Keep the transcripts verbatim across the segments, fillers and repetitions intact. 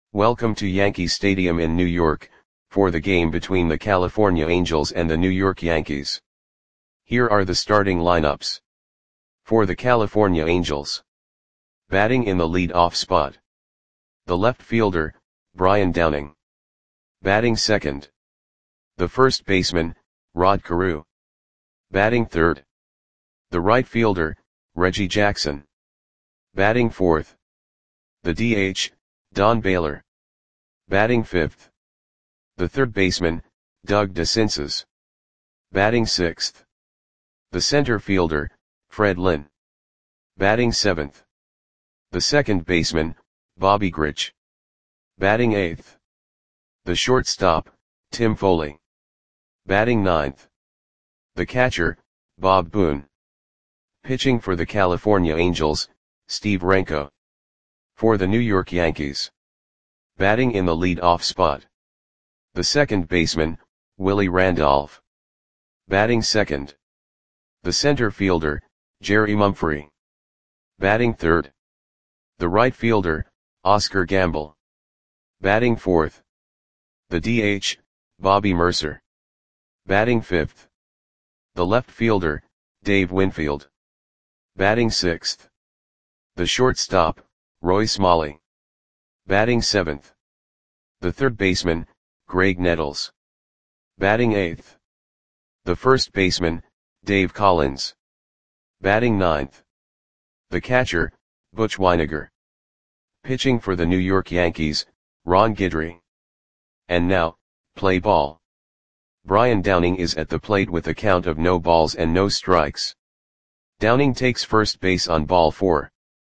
Welcome to Yankee Stadium in New York, for the game between the California Angels and the New York Yankees. Here are the starting lineups. For the California Angels. Batting in the lead-off spot. The left fielder, Brian Downing. Batting second. The first baseman, Rod Carew. Batting third. The right fielder, Reggie Jackson. Batting fourth. The D H, Don Baylor. Batting fifth. The third baseman, Doug DeCinces. Batting sixth. The center fielder, Fred Lynn. Batting seventh. The second baseman, Bobby Grich. Batting eighth. The shortstop, Tim Foley. Batting ninth. The catcher, Bob Boone. Pitching for the California Angels, Steve Renko. For the New York Yankees. Batting in the lead-off spot. The second baseman, Willie Randolph. Batting second. The center fielder, Jerry Mumphrey. Batting third. The right fielder, Oscar Gamble. Batting fourth. The D H, Bobby Mercer. Batting fifth. The left fielder, Dave Winfield. Batting sixth. The shortstop, Roy Smalley. Batting seventh. The third baseman, Greg Nettles. Batting eighth. The first baseman, Dave Collins. Batting ninth. The catcher, Butch Wynegar. Pitching for the New York Yankees, Ron Guidry. And now, play ball. Brian Downing is at the plate with a count of no balls and no strikes. Downing takes first base on ball four.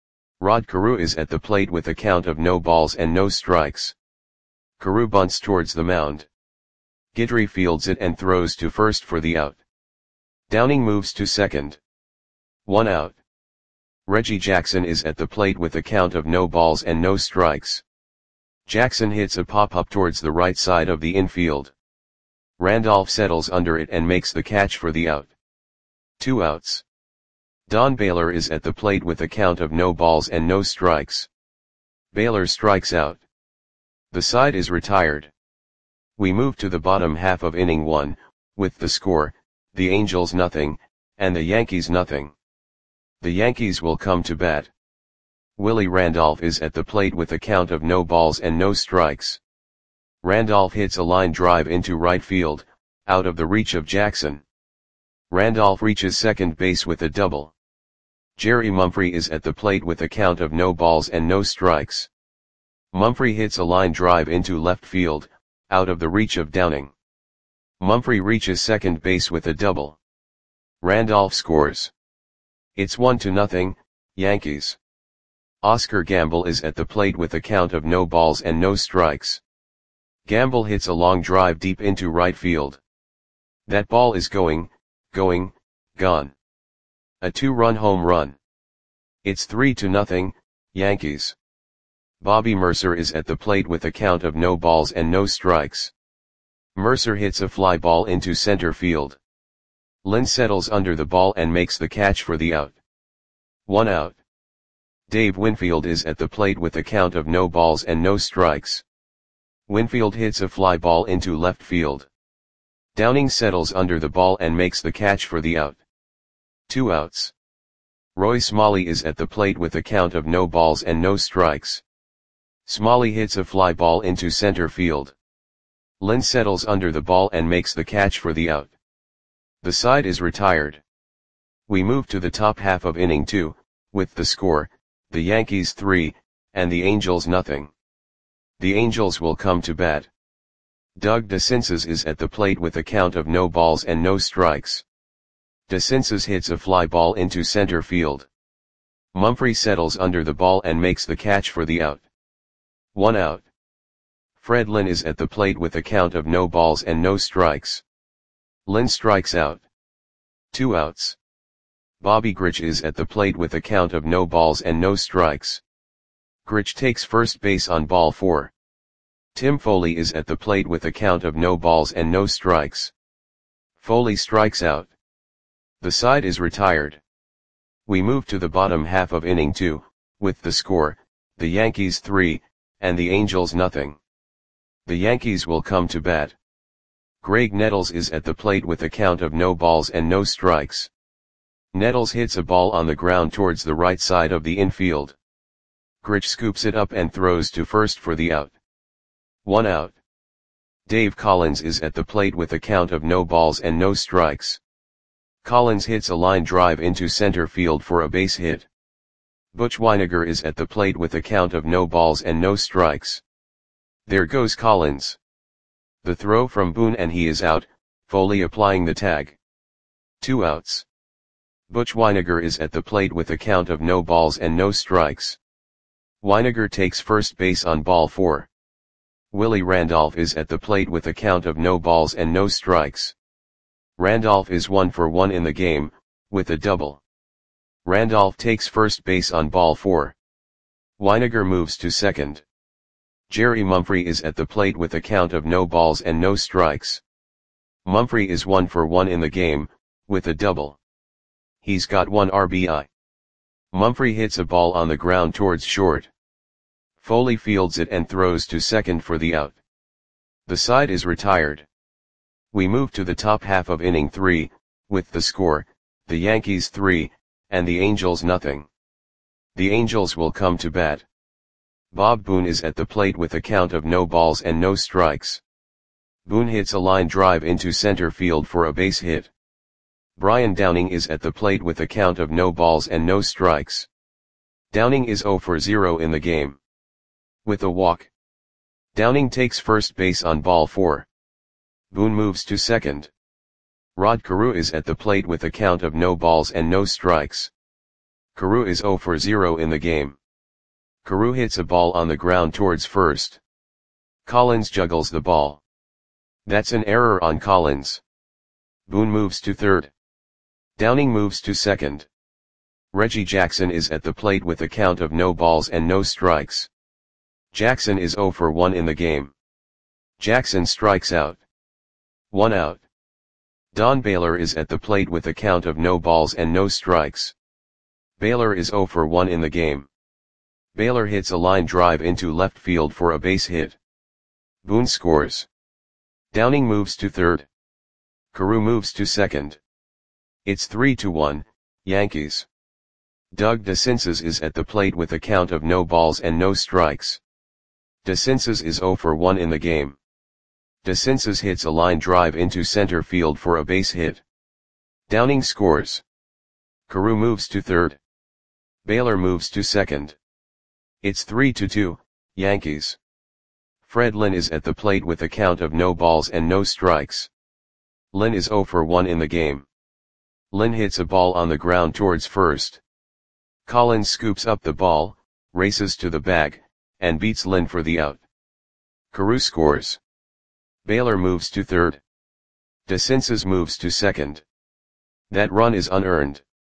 Rod Carew is at the plate with a count of no balls and no strikes. Carew bunts towards the mound. Guidry fields it and throws to first for the out. Downing moves to second. One out. Reggie Jackson is at the plate with a count of no balls and no strikes. Jackson hits a pop-up towards the right side of the infield. Randolph settles under it and makes the catch for the out. Two outs. Don Baylor is at the plate with a count of no balls and no strikes. Baylor strikes out. The side is retired. We move to the bottom half of inning one, with the score, the Angels nothing, and the Yankees nothing. The Yankees will come to bat. Willie Randolph is at the plate with a count of no balls and no strikes. Randolph hits a line drive into right field, out of the reach of Jackson. Randolph reaches second base with a double. Jerry Mumphrey is at the plate with a count of no balls and no strikes. Mumphrey hits a line drive into left field, out of the reach of Downing. Mumphrey reaches second base with a double. Randolph scores. It's one to nothing, Yankees. Oscar Gamble is at the plate with a count of no balls and no strikes. Gamble hits a long drive deep into right field. That ball is going, going, gone. A two-run home run. It's three to nothing, Yankees. Bobby Mercer is at the plate with a count of no balls and no strikes. Mercer hits a fly ball into center field. Lynn settles under the ball and makes the catch for the out. One out. Dave Winfield is at the plate with a count of no balls and no strikes. Winfield hits a fly ball into left field. Downing settles under the ball and makes the catch for the out. Two outs. Roy Smalley is at the plate with a count of no balls and no strikes. Smalley hits a fly ball into center field. Lynn settles under the ball and makes the catch for the out. The side is retired. We move to the top half of inning two, with the score, the Yankees three, and the Angels nothing. The Angels will come to bat. Doug DeCinces is at the plate with a count of no balls and no strikes. DeCinces hits a fly ball into center field. Mumphrey settles under the ball and makes the catch for the out. One out. Fred Lynn is at the plate with a count of no balls and no strikes. Lynn strikes out. Two outs. Bobby Grich is at the plate with a count of no balls and no strikes. Grich takes first base on ball four. Tim Foley is at the plate with a count of no balls and no strikes. Foley strikes out. The side is retired. We move to the bottom half of inning two, with the score, the Yankees three, and the Angels nothing. The Yankees will come to bat. Graig Nettles is at the plate with a count of no balls and no strikes. Nettles hits a ball on the ground towards the right side of the infield. Grich scoops it up and throws to first for the out. One out. Dave Collins is at the plate with a count of no balls and no strikes. Collins hits a line drive into center field for a base hit. Butch Wynegar is at the plate with a count of no balls and no strikes. There goes Collins. The throw from Boone and he is out, Foley applying the tag. Two outs. Butch Wynegar is at the plate with a count of no balls and no strikes. Wynegar takes first base on ball four. Willie Randolph is at the plate with a count of no balls and no strikes. Randolph is one for one in the game, with a double. Randolph takes first base on ball four. Wynegar moves to second. Jerry Mumphrey is at the plate with a count of no balls and no strikes. Mumphrey is one for one in the game, with a double. He's got one R B I. Mumphrey hits a ball on the ground towards short. Foley fields it and throws to second for the out. The side is retired. We move to the top half of inning three, with the score, the Yankees three, and the Angels nothing. The Angels will come to bat. Bob Boone is at the plate with a count of no balls and no strikes. Boone hits a line drive into center field for a base hit. Brian Downing is at the plate with a count of no balls and no strikes. Downing is zero for zero in the game. With a walk. Downing takes first base on ball four. Boone moves to second. Rod Carew is at the plate with a count of no balls and no strikes. Carew is zero for zero in the game. Carew hits a ball on the ground towards first. Collins juggles the ball. That's an error on Collins. Boone moves to third. Downing moves to second. Reggie Jackson is at the plate with a count of no balls and no strikes. Jackson is zero for one in the game. Jackson strikes out. One out. Don Baylor is at the plate with a count of no balls and no strikes. Baylor is zero for one in the game. Baylor hits a line drive into left field for a base hit. Boone scores. Downing moves to third. Carew moves to second. It's three to one, Yankees. Doug DeCinces is at the plate with a count of no balls and no strikes. DeCinces is zero for one in the game. DeCinces hits a line drive into center field for a base hit. Downing scores. Carew moves to third. Baylor moves to second. It's three to two, Yankees. Fred Lynn is at the plate with a count of no balls and no strikes. Lynn is zero for one in the game. Lynn hits a ball on the ground towards first. Collins scoops up the ball, races to the bag, and beats Lynn for the out. Carew scores. Baylor moves to third. DeCinces moves to second. That run is unearned.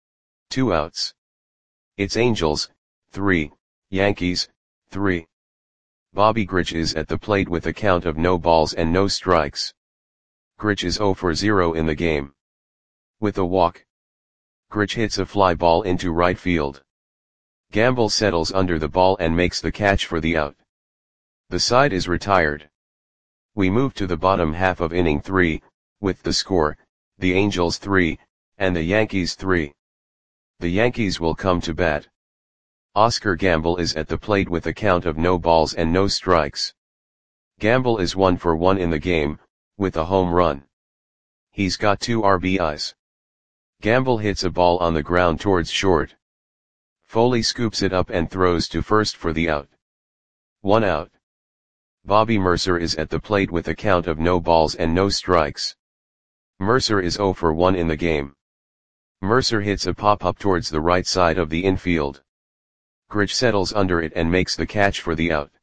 Two outs. It's Angels, three, Yankees, three. Bobby Grich is at the plate with a count of no balls and no strikes. Grich is zero for zero in the game. With a walk. Grich hits a fly ball into right field. Gamble settles under the ball and makes the catch for the out. The side is retired. We move to the bottom half of inning three, with the score, the Angels three, and the Yankees three. The Yankees will come to bat. Oscar Gamble is at the plate with a count of no balls and no strikes. Gamble is one for one in the game, with a home run. He's got two R B Is. Gamble hits a ball on the ground towards short. Foley scoops it up and throws to first for the out. One out. Bobby Mercer is at the plate with a count of no balls and no strikes. Mercer is zero for one in the game. Mercer hits a pop-up towards the right side of the infield. Grich settles under it and makes the catch for the out.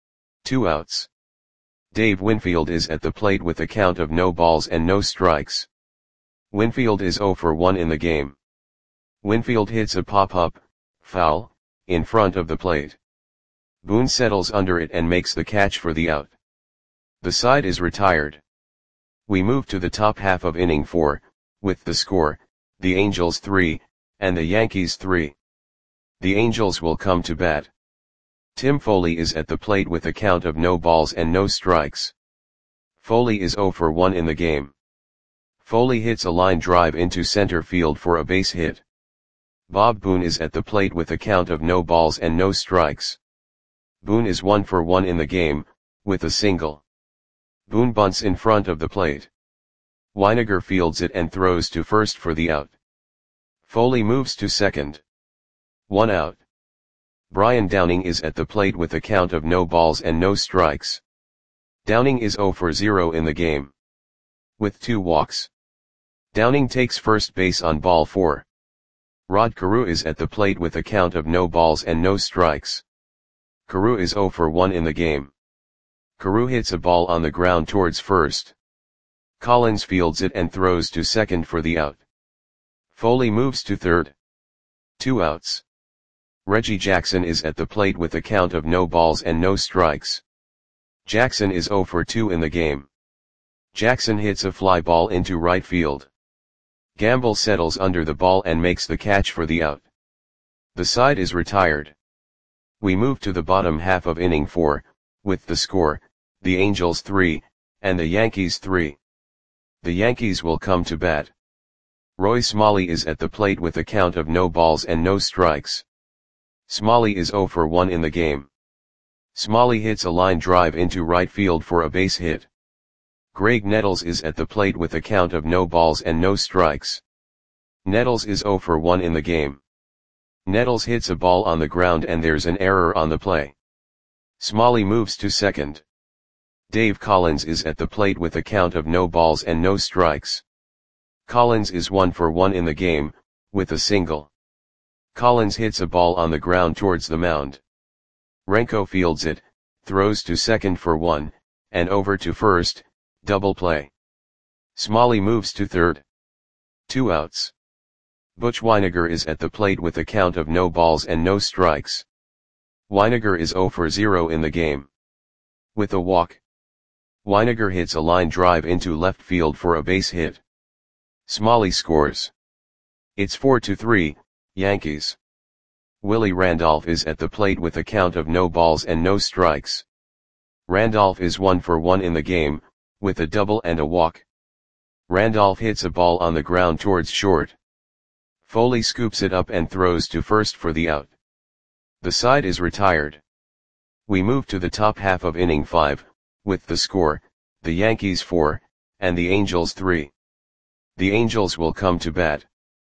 Two outs. Dave Winfield is at the plate with a count of no balls and no strikes. Winfield is zero for one in the game. Winfield hits a pop-up, foul, in front of the plate. Boone settles under it and makes the catch for the out. The side is retired. We move to the top half of inning four, with the score, the Angels three, and the Yankees three. The Angels will come to bat. Tim Foley is at the plate with a count of no balls and no strikes. Foley is zero for one in the game. Foley hits a line drive into center field for a base hit. Bob Boone is at the plate with a count of no balls and no strikes. Boone is one for one in the game, with a single. Boone bunts in front of the plate. Weiniger fields it and throws to first for the out. Foley moves to second. One out. Brian Downing is at the plate with a count of no balls and no strikes. Downing is zero for zero in the game. With two walks. Downing takes first base on ball four. Rod Carew is at the plate with a count of no balls and no strikes. Carew is zero for one in the game. Carew hits a ball on the ground towards first. Collins fields it and throws to second for the out. Foley moves to third. Two outs. Reggie Jackson is at the plate with a count of no balls and no strikes. Jackson is zero for two in the game. Jackson hits a fly ball into right field. Gamble settles under the ball and makes the catch for the out. The side is retired. We move to the bottom half of inning four, with the score, the Angels three, and the Yankees three. The Yankees will come to bat. Roy Smalley is at the plate with a count of no balls and no strikes. Smalley is zero for one in the game. Smalley hits a line drive into right field for a base hit. Greg Nettles is at the plate with a count of no balls and no strikes. Nettles is zero for one in the game. Nettles hits a ball on the ground and there's an error on the play. Smalley moves to second. Dave Collins is at the plate with a count of no balls and no strikes. Collins is one for one in the game, with a single. Collins hits a ball on the ground towards the mound. Renko fields it, throws to second for one, and over to first, double play. Smalley moves to third. Two outs. Butch Weiniger is at the plate with a count of no balls and no strikes. Weiniger is zero for zero in the game. With a walk. Weiniger hits a line drive into left field for a base hit. Smalley scores. It's four to three, Yankees. Willie Randolph is at the plate with a count of no balls and no strikes. Randolph is one for one in the game, with a double and a walk. Randolph hits a ball on the ground towards short. Foley scoops it up and throws to first for the out. The side is retired. We move to the top half of inning five, with the score, the Yankees four, and the Angels three. The Angels will come to bat.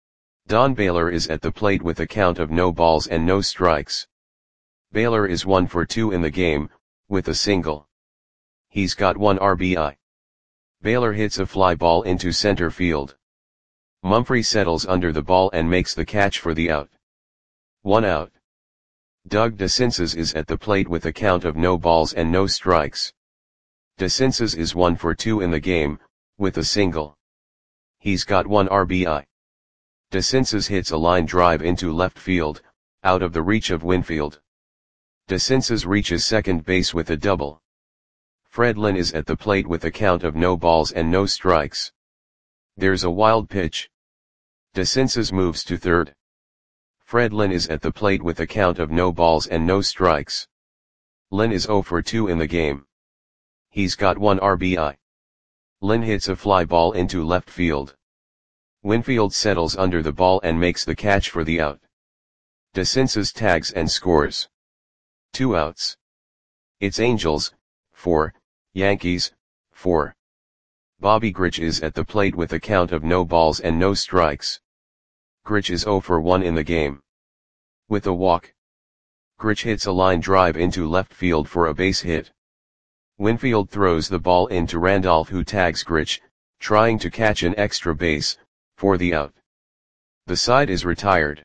Don Baylor is at the plate with a count of no balls and no strikes. Baylor is one for two in the game, with a single. He's got one R B I. Baylor hits a fly ball into center field. Mumphrey settles under the ball and makes the catch for the out. One out. Doug DeCinces is at the plate with a count of no balls and no strikes. DeCinces is one for two in the game, with a single. He's got one R B I. DeCinces hits a line drive into left field, out of the reach of Winfield. DeCinces reaches second base with a double. Fred Lynn is at the plate with a count of no balls and no strikes. There's a wild pitch. DeCinces moves to third. Fred Lynn is at the plate with a count of no balls and no strikes. Lynn is zero for two in the game. He's got one R B I. Lynn hits a fly ball into left field. Winfield settles under the ball and makes the catch for the out. DeCinces tags and scores. Two outs. It's Angels, four, Yankees, four. Bobby Grich is at the plate with a count of no balls and no strikes. Grich is zero for one in the game. With a walk. Grich hits a line drive into left field for a base hit. Winfield throws the ball into Randolph, who tags Grich, trying to catch an extra base, for the out. The side is retired.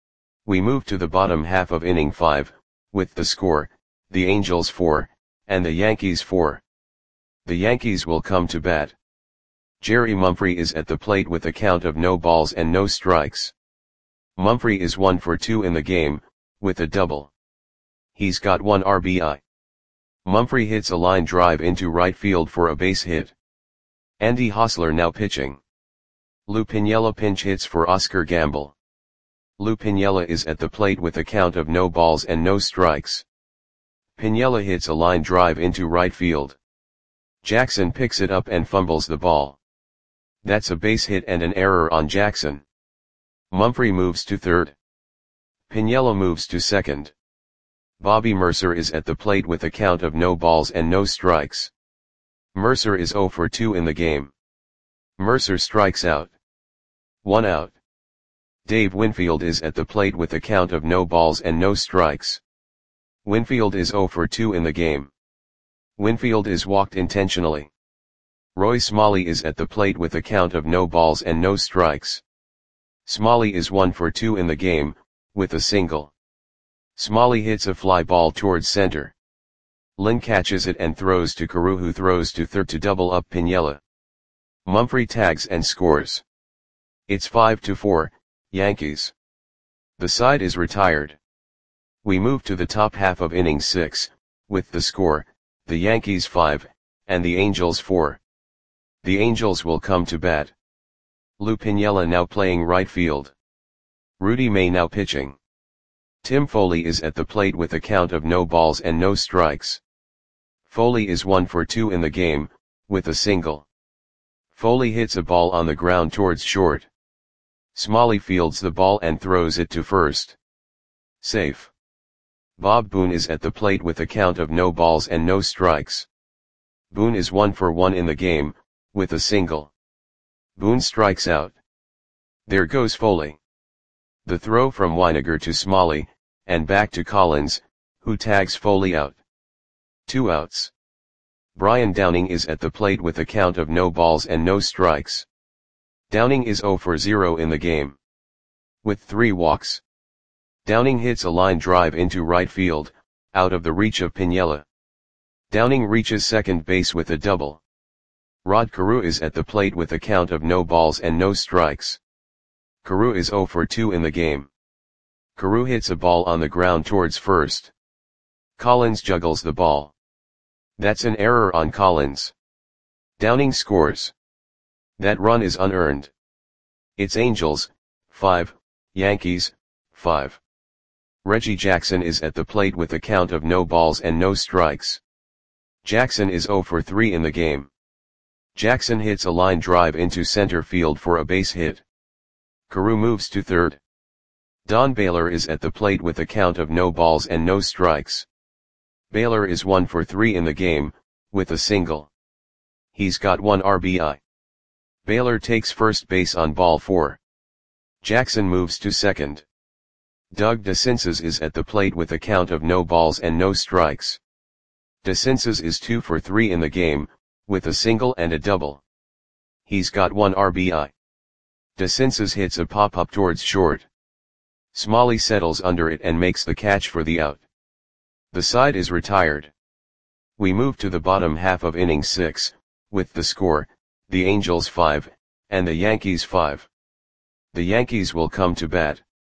We move to the bottom half of inning five, with the score, the Angels four, and the Yankees four. The Yankees will come to bat. Jerry Mumphrey is at the plate with a count of no balls and no strikes. Mumphrey is one for two in the game, with a double. He's got one R B I. Mumphrey hits a line drive into right field for a base hit. Andy Hosler now pitching. Lou Piniella pinch hits for Oscar Gamble. Lou Piniella is at the plate with a count of no balls and no strikes. Piniella hits a line drive into right field. Jackson picks it up and fumbles the ball. That's a base hit and an error on Jackson. Mumphrey moves to third. Piniella moves to second. Bobby Mercer is at the plate with a count of no balls and no strikes. Mercer is zero for two in the game. Mercer strikes out. One out. Dave Winfield is at the plate with a count of no balls and no strikes. Winfield is zero for two in the game. Winfield is walked intentionally. Roy Smalley is at the plate with a count of no balls and no strikes. Smalley is one for two in the game, with a single. Smalley hits a fly ball towards center. Lynn catches it and throws to Carew, who throws to third to double up Piniella. Mumphrey tags and scores. It's five to four, Yankees. The side is retired. We move to the top half of inning six, with the score, the Yankees five, and the Angels four. The Angels will come to bat. Lou Piniella now playing right field. Rudy May now pitching. Tim Foley is at the plate with a count of no balls and no strikes. Foley is one for two in the game, with a single. Foley hits a ball on the ground towards short. Smalley fields the ball and throws it to first. Safe. Bob Boone is at the plate with a count of no balls and no strikes. Boone is one for one in the game, with a single. Boone strikes out. There goes Foley. The throw from Weiniger to Smalley, and back to Collins, who tags Foley out. Two outs. Brian Downing is at the plate with a count of no balls and no strikes. Downing is zero for zero in the game. With three walks. Downing hits a line drive into right field, out of the reach of Piniella. Downing reaches second base with a double. Rod Carew is at the plate with a count of no balls and no strikes. Carew is zero for two in the game. Carew hits a ball on the ground towards first. Collins juggles the ball. That's an error on Collins. Downing scores. That run is unearned. It's Angels, five, Yankees, five. Reggie Jackson is at the plate with a count of no balls and no strikes. Jackson is zero for three in the game. Jackson hits a line drive into center field for a base hit. Carew moves to third. Don Baylor is at the plate with a count of no balls and no strikes. Baylor is one for three in the game, with a single. He's got one R B I. Baylor takes first base on ball four. Jackson moves to second. Doug DeCinces is at the plate with a count of no balls and no strikes. DeCinces is two for three in the game, with a single and a double. He's got one R B I. DeCinces hits a pop-up towards short. Smalley settles under it and makes the catch for the out. The side is retired. We move to the bottom half of inning six, with the score, the Angels five, and the Yankees five. The Yankees will come to bat.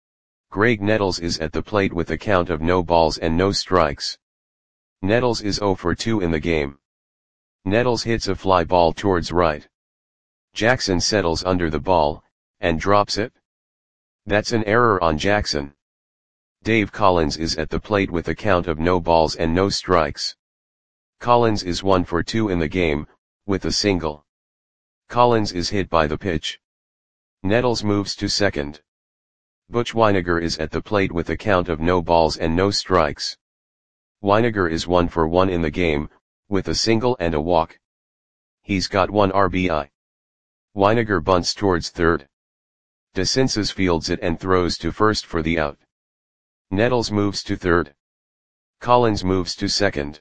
Greg Nettles is at the plate with a count of no balls and no strikes. Nettles is zero for two in the game. Nettles hits a fly ball towards right. Jackson settles under the ball, and drops it. That's an error on Jackson. Dave Collins is at the plate with a count of no balls and no strikes. Collins is one for two in the game, with a single. Collins is hit by the pitch. Nettles moves to second. Butch Weiniger is at the plate with a count of no balls and no strikes. Weiniger is one for one in the game, with a single and a walk. He's got one R B I. Weiniger bunts towards third. DeCinces fields it and throws to first for the out. Nettles moves to third. Collins moves to second.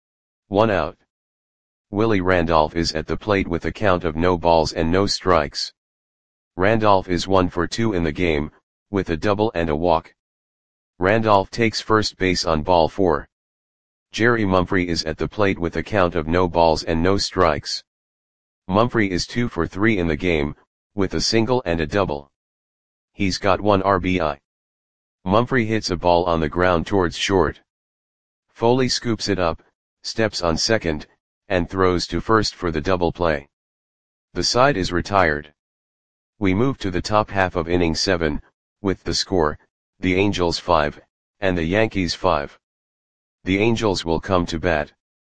One out. Willie Randolph is at the plate with a count of no balls and no strikes. Randolph is one for two in the game, with a double and a walk. Randolph takes first base on ball four. Jerry Mumphrey is at the plate with a count of no balls and no strikes. Mumphrey is two for three in the game, with a single and a double. He's got one R B I. Mumphrey hits a ball on the ground towards short. Foley scoops it up, steps on second, and throws to first for the double play. The side is retired. We move to the top half of inning seven, with the score, the Angels five, and the Yankees five. The Angels will come to bat.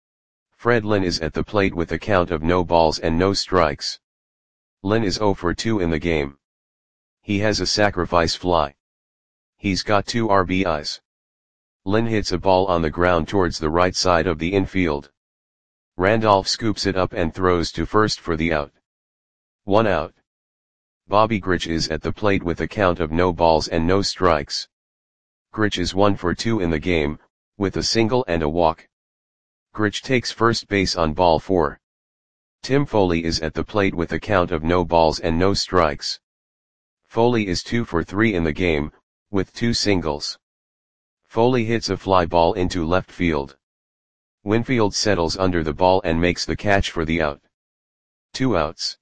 Fred Lynn is at the plate with a count of no balls and no strikes. Lynn is oh for two in the game. He has a sacrifice fly. He's got two R B Is. Lynn hits a ball on the ground towards the right side of the infield. Randolph scoops it up and throws to first for the out. One out. Bobby Grich is at the plate with a count of no balls and no strikes. Grich is one for two in the game, with a single and a walk. Grich takes first base on ball four. Tim Foley is at the plate with a count of no balls and no strikes. Foley is two for three in the game, with two singles. Foley hits a fly ball into left field. Winfield settles under the ball and makes the catch for the out. Two outs.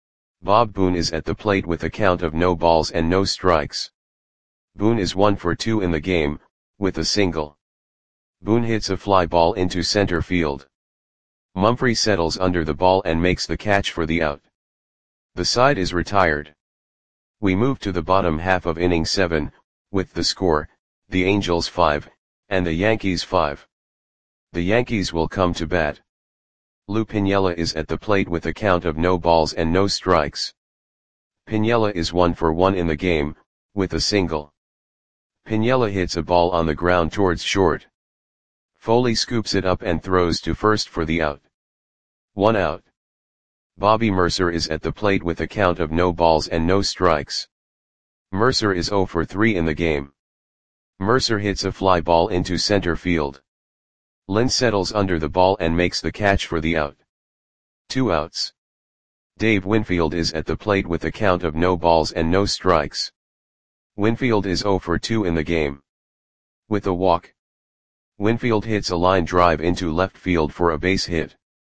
Bob Boone is at the plate with a count of no balls and no strikes. Boone is one for two in the game, with a single. Boone hits a fly ball into center field. Mumphrey settles under the ball and makes the catch for the out. The side is retired. We move to the bottom half of inning seven, with the score, the Angels five, and the Yankees five. The Yankees will come to bat. Lou Piniella is at the plate with a count of no balls and no strikes. Piniella is one for one in the game, with a single. Piniella hits a ball on the ground towards short. Foley scoops it up and throws to first for the out. One out. Bobby Mercer is at the plate with a count of no balls and no strikes. Mercer is oh for three in the game. Mercer hits a fly ball into center field. Lynn settles under the ball and makes the catch for the out. Two outs. Dave Winfield is at the plate with a count of no balls and no strikes. Winfield is oh for two in the game. With a walk. Winfield hits a line drive into left field for a base hit.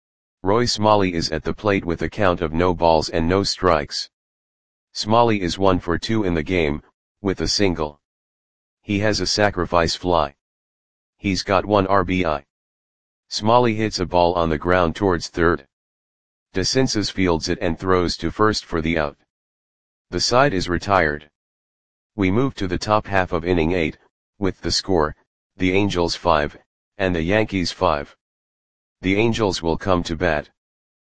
Roy Smalley is at the plate with a count of no balls and no strikes. Smalley is one for two in the game, with a single. He has a sacrifice fly. He's got one R B I. Smalley hits a ball on the ground towards third. DeCinces fields it and throws to first for the out. The side is retired. We move to the top half of inning eight, with the score, the Angels five, and the Yankees five. The Angels will come to bat.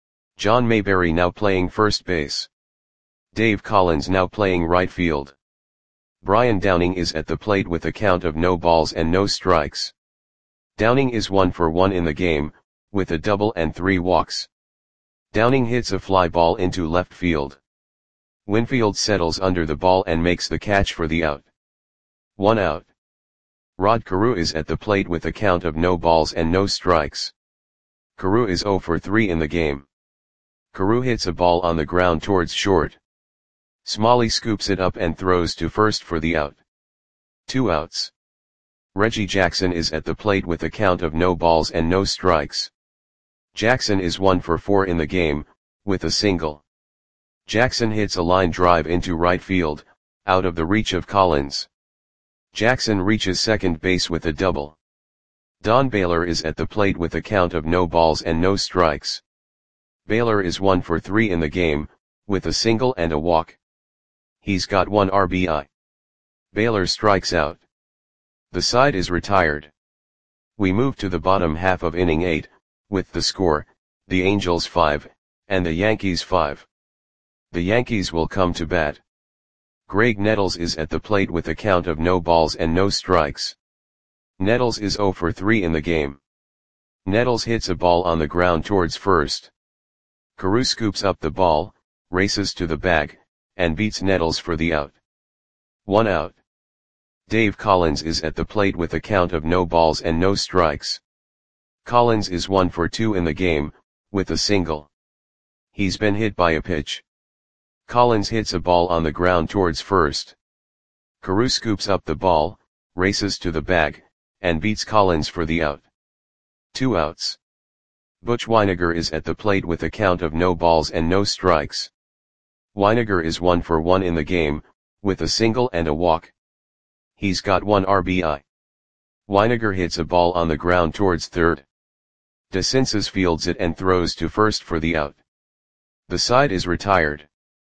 John Mayberry now playing first base. Dave Collins now playing right field. Brian Downing is at the plate with a count of no balls and no strikes. Downing is one for one in the game, with a double and three walks. Downing hits a fly ball into left field. Winfield settles under the ball and makes the catch for the out. One out. Rod Carew is at the plate with a count of no balls and no strikes. Carew is oh for three in the game. Carew hits a ball on the ground towards short. Smalley scoops it up and throws to first for the out. Two outs. Reggie Jackson is at the plate with a count of no balls and no strikes. Jackson is one for four in the game, with a single. Jackson hits a line drive into right field, out of the reach of Collins. Jackson reaches second base with a double. Don Baylor is at the plate with a count of no balls and no strikes. Baylor is one for three in the game, with a single and a walk. He's got one R B I. Baylor strikes out. The side is retired. We move to the bottom half of inning eight, with the score, the Angels five, and the Yankees five. The Yankees will come to bat. Greg Nettles is at the plate with a count of no balls and no strikes. Nettles is oh for three in the game. Nettles hits a ball on the ground towards first. Carew scoops up the ball, races to the bag, and beats Nettles for the out. One out. Dave Collins is at the plate with a count of no balls and no strikes. Collins is one for two in the game, with a single. He's been hit by a pitch. Collins hits a ball on the ground towards first. Carew scoops up the ball, races to the bag, and beats Collins for the out. Two outs. Butch Weiniger is at the plate with a count of no balls and no strikes. Weiniger is one for one in the game, with a single and a walk. He's got one R B I. Weiniger hits a ball on the ground towards third. DeCinces fields it and throws to first for the out. The side is retired.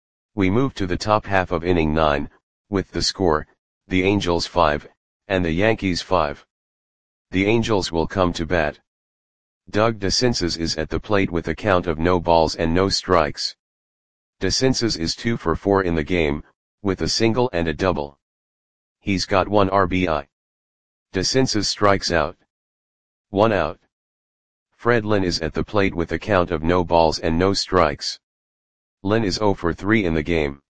We move to the top half of inning nine, with the score, the Angels five, and the Yankees five. The Angels will come to bat. Doug DeCinces is at the plate with a count of no balls and no strikes. DeCinces is two for four in the game, with a single and a double. He's got one R B I. DeCinces strikes out. One out. Fred Lynn is at the plate with a count of no balls and no strikes. Lynn is zero for three in the game.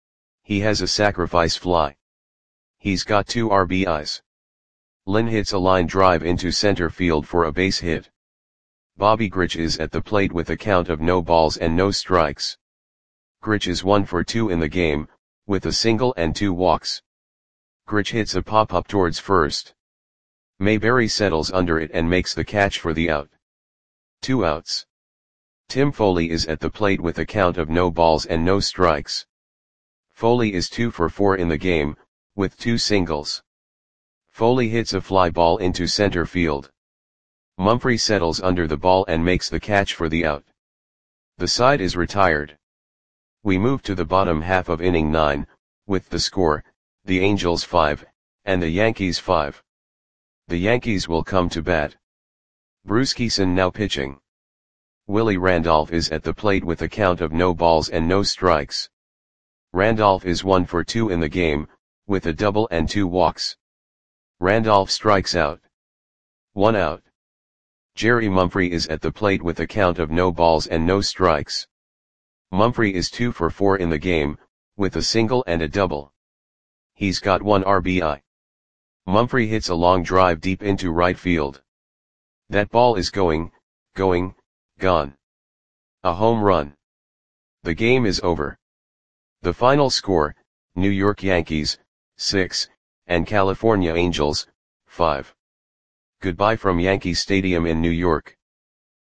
He has a sacrifice fly. He's got two R B Is. Lynn hits a line drive into center field for a base hit. Bobby Grich is at the plate with a count of no balls and no strikes. Grich is one for two in the game, with a single and two walks. Grich hits a pop-up towards first. Mayberry settles under it and makes the catch for the out. Two outs. Tim Foley is at the plate with a count of no balls and no strikes. Foley is two for four in the game, with two singles. Foley hits a fly ball into center field. Mumphrey settles under the ball and makes the catch for the out. The side is retired. We move to the bottom half of inning nine, with the score, the Angels five, and the Yankees five. The Yankees will come to bat. Bruce Kison now pitching. Willie Randolph is at the plate with a count of no balls and no strikes. Randolph is one for two in the game, with a double and two walks. Randolph strikes out. One out. Jerry Mumphrey is at the plate with a count of no balls and no strikes. Mumphrey is two for four in the game, with a single and a double. He's got one R B I. Mumphrey hits a long drive deep into right field. That ball is going, going, gone. A home run. The game is over. The final score, New York Yankees, six, and California Angels, five. Goodbye from Yankee Stadium in New York.